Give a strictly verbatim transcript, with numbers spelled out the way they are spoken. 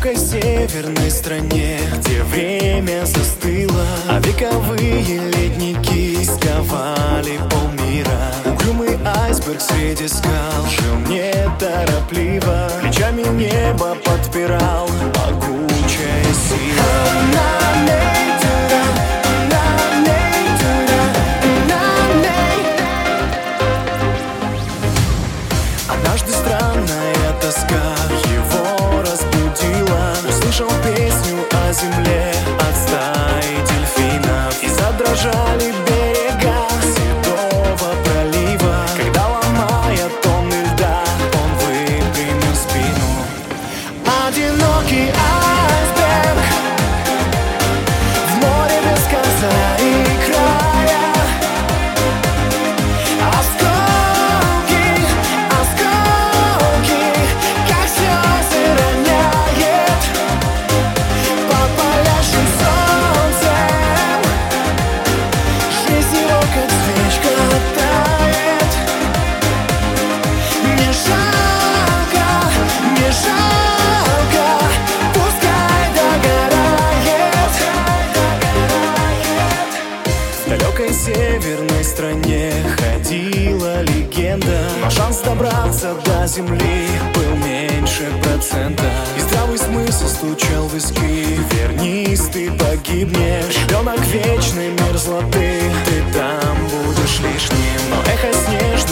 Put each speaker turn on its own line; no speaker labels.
далекой северной стране, где время застыло, а вековые ледники сковали полмира. Угрюмый айсберг среди скал жил неторопливо, плечами небо подпирал могучая сила. Однажды странная тоска его разбудила. Услышал песню о земле от стаи дельфинов, и задрожали берега Седого пролива, когда, ломая тонны льда, он выпрямил спину. Одинокий айсберг в море без конца и края. В далекой северной стране ходила легенда, но шанс добраться до земли был меньше процента. И здравый смысл стучал в виски: вернись, ты погибнешь. Ребенок вечной мерзлоты, ты там будешь лишним. Но эхо снеж